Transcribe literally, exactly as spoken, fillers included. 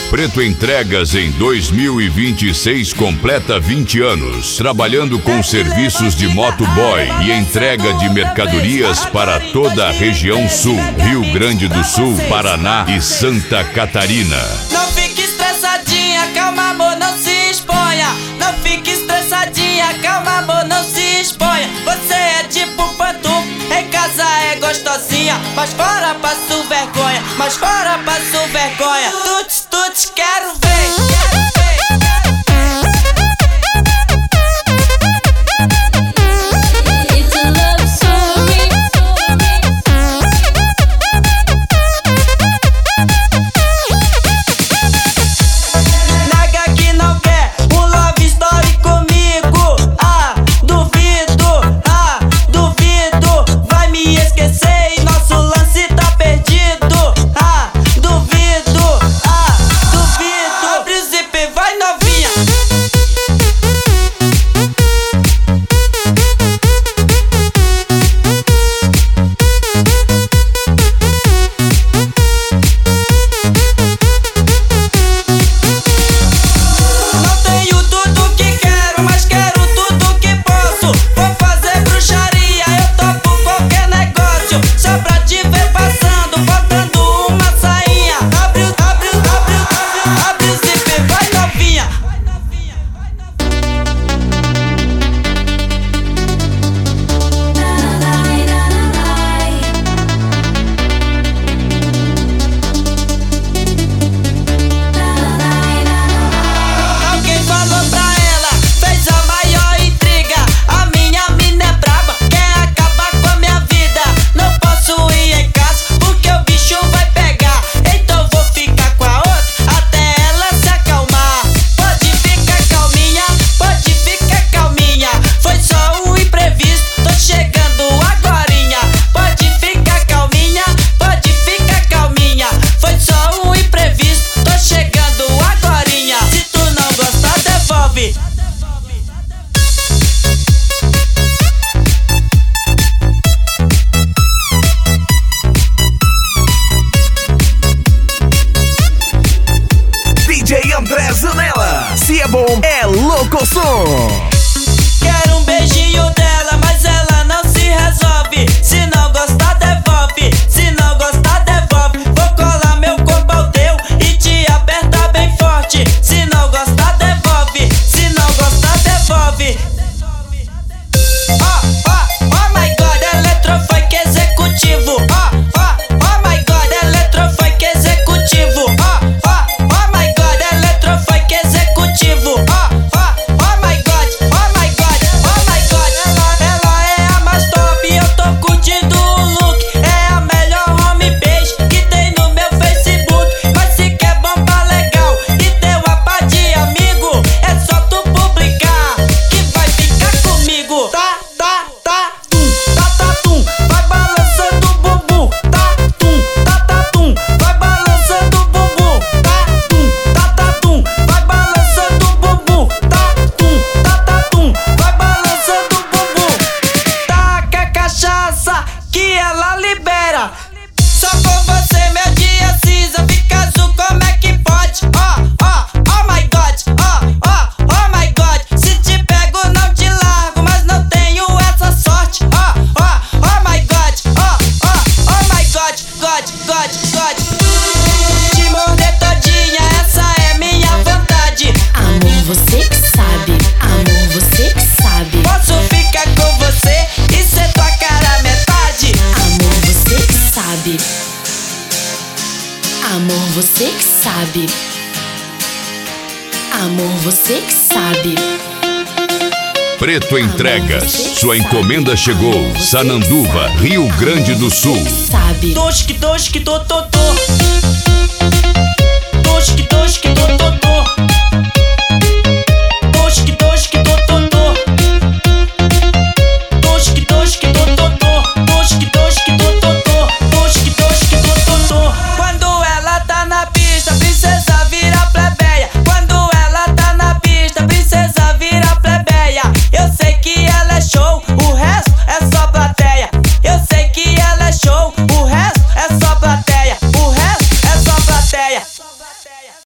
Preto Entregas em dois mil e vinte e seis completa vinte anos, trabalhando com serviços de motoboy e entrega de mercadorias para toda a região sul, Rio Grande do Sul, Paraná e Santa Catarina. Não fique estressadinha, calma amor, não se exponha. Não fique estressadinha, calma amor, não se exponha. Você é tipo pantufa, em casa é gostosinha, mas fora passo vergonha, mas fora passo vergonha. Tuts, tuts, quero ver, quero ver. Se é bom, é louco som. Quero um beijinho dela, mas ela não se resolve. Se não gostar, devolve. Se não gostar, devolve. Vou colar meu corpo ao teu e te apertar bem forte. Se não gostar, devolve. Se não gostar, devolve. Oh, oh, oh my God, eletrofunk executivo. Oh, oh, oh my God, eletrofunk executivo. Oh, oh, oh my God, eletrofunk executivo. Oh, oh, oh my God, oh my God, oh my God. Ela, ela é a mais top, eu tô curtindo o look. É a melhor homepage que tem no meu Facebook. Mas se quer bombar legal e ter uma pá de amigo, é só tu publicar que vai ficar comigo. Tá, tá, tá, tum, tá, tá, tum, vai balançando o bumbum. Tá, tum, tá, tá, tum, vai balançando o bumbum. Tá, tum, tá, tá, tum, vai balançando o bumbum. Tá, tum, tá, tá, tum, vai balançando o bumbum. Taca a cachaça que ela libera. Só com você meu dia cinza fica azul, como é que pode? Oh, oh, oh my God, oh, oh, oh my God. Se te pego não te largo, mas não tenho essa sorte. Oh, oh, oh my God, oh, oh, oh my God, God, God, God. Te morder todinha, essa é minha vontade. Amor, você que sabe. Amor, você que sabe. Posso ficar com você e ser tua cara metade. Amor, você que sabe. Amor, você que sabe. Amor, você que sabe. Preto Entregas, sua encomenda chegou. Sananduva, Rio Grande do Sul. Sabe. Tosque, tosque, tô, tô, tô.